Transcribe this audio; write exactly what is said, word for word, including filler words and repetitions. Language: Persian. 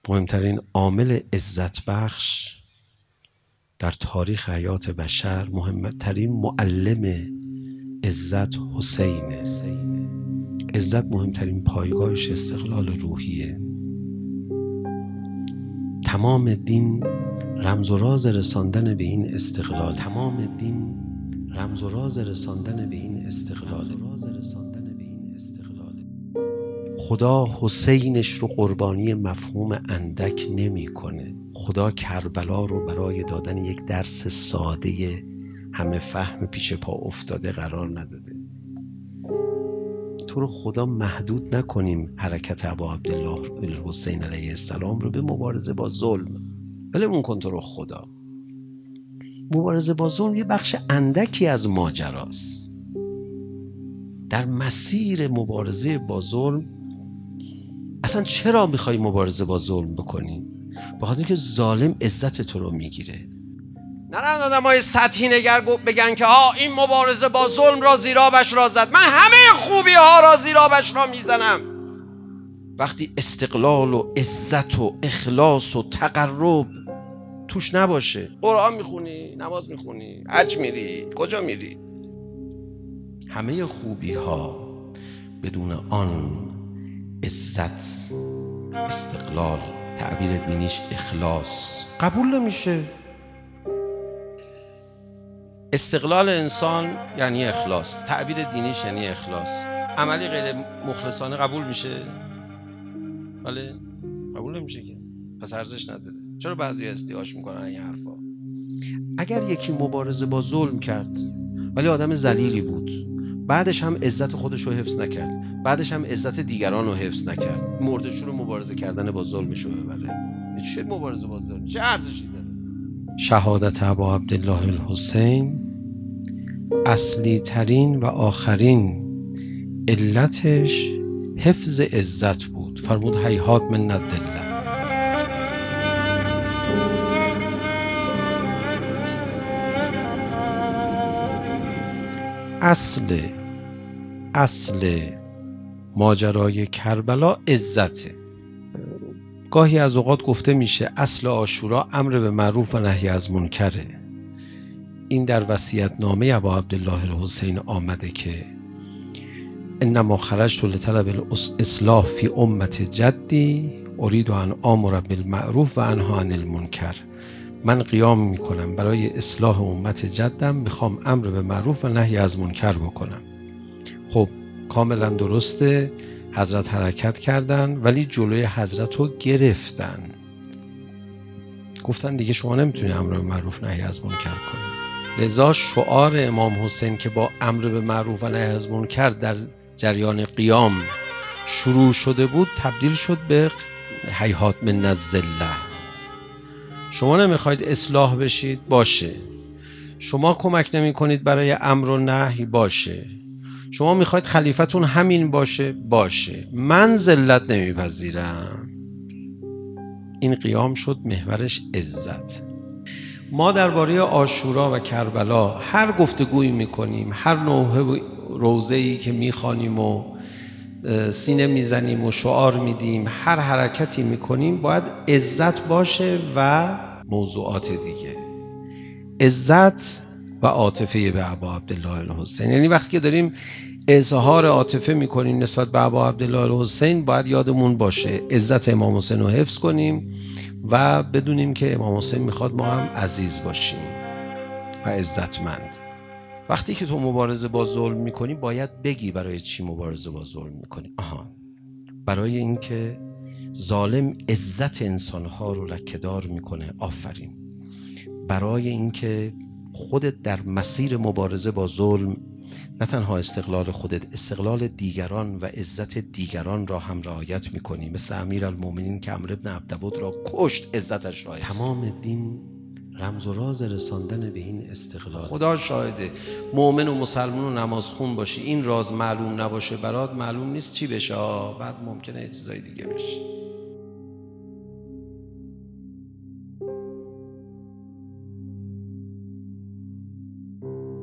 مهمترین عامل عزت بخش در تاریخ حیات بشر، مهمترین معلم عزت حسینه. عزت مهمترین پایگاهش استقلال روحیه. تمام دین رمز و راز رساندن به این استقلال. تمام دین رمز و راز رساندن به این استقلال. خدا حسینش رو قربانی مفهوم اندک نمی کنه. خدا کربلا رو برای دادن یک درس ساده همه فهم پیش پا افتاده قرار نداده. تو رو خدا محدود نکنیم حرکت ابا عبدالله الحسین علیه السلام رو به مبارزه با ظلم. ولمون کن تو رو خدا. مبارزه با ظلم یه بخش اندکی از ماجراست. در مسیر مبارزه با ظلم اصلا چرا میخوای مبارزه با ظلم بکنی؟ به خاطر اینکه ظالم عزت تو رو میگیره. نرن آدمای سطحی نگر بگن که ها این مبارزه با ظلم را زیرابش را زد. من همه خوبی ها را زیرابش را میزنم. وقتی استقلال و عزت و اخلاص و تقرب توش نباشه، قرآن میخونی، نماز میخونی، حج میری، کجا میری؟ همه خوبی ها بدون آن عزت، استقلال، تعبیر دینیش اخلاص، قبول نمیشه. استقلال انسان یعنی اخلاص، تعبیر دینیش یعنی اخلاص. عملی غیر مخلصانه قبول میشه؟ بله قبول نمیشه که، پس ارزش نداره. چرا بعضی استیاش میکنن این حرفا؟ اگر یکی مبارزه با ظلم کرد ولی آدم ذلیلی بود، بعدش هم عزت خودش رو حفظ نکرد، بعدش هم عزت دیگران رو حفظ نکرد، مردش رو مبارزه کردن با ظلمش رو ببره، چه مبارزه با ظلم چه ارزشی داره؟ شهادت ابا عبدالله الحسین اصلی ترین و آخرین علتش حفظ عزت بود. فرمود هیهات من الدله. اصل اصل ماجرای کربلا عزته. گاهی از اوقات گفته میشه اصل عاشورا امر به معروف و نهی از منکره. این در وصیت‌نامه ابا عبدالله الحسین آمده که انما خرجت لطلب الاصلاح فی امت جدی اريد ان آمر بالمعروف و انها عن المنکر. من قیام میکنم برای اصلاح امت جدم، میخوام امر به معروف و نهی از منکر بکنم. خب کاملا درسته، حضرت حرکت کردن ولی جلوی حضرت رو گرفتن. گفتن دیگه شما نمیتونی امر به معروف نهی از منکر کنی. لذا شعار امام حسین که با امر به معروف و نهی از منکر در جریان قیام شروع شده بود تبدیل شد به هیهات من الذله. شما نمیخواید اصلاح بشید؟ باشه. شما کمک نمی کنید برای امر و نهی؟ باشه. شما میخواید خلیفتون همین باشه؟ باشه. من ذلت نمیپذیرم. این قیام شد محورش عزت. ما درباره عاشورا و کربلا هر گفتگویی میکنیم، هر نوع روزه‌ای که میخوانیم و سینه میزنیم و شعار میدیم، هر حرکتی میکنیم باید عزت باشه و موضوعات دیگه. عزت و عاطفه به ابا عبدالله الحسین. یعنی وقتی که داریم اظهار عاطفه میکنیم نسبت به ابا عبدالله الحسین باید یادمون باشه عزت امام حسین رو حفظ کنیم و بدونیم که امام حسین میخواد ما هم عزیز باشیم و عزتمند. وقتی که تو مبارزه با ظلم میکنی باید بگی برای چی مبارزه با ظلم میکنی. آها، برای اینکه ظالم عزت انسانها رو لکه‌دار میکنه. آفرین. برای اینکه خودت در مسیر مبارزه با ظلم نه تنها استقلال خودت، استقلال دیگران و عزت دیگران را هم رعایت میکنی. مثل امیرالمومنین که عمرو بن عبدود را کشت، عزتش را. تمام دین رمز و راز رساندن به این استقلال. خدا شاهده مؤمن و مسلمان و نمازخون باشی این راز معلوم نباشه برات، معلوم نیست چی بشه، بعد ممکنه یه چیزای دیگه بشه.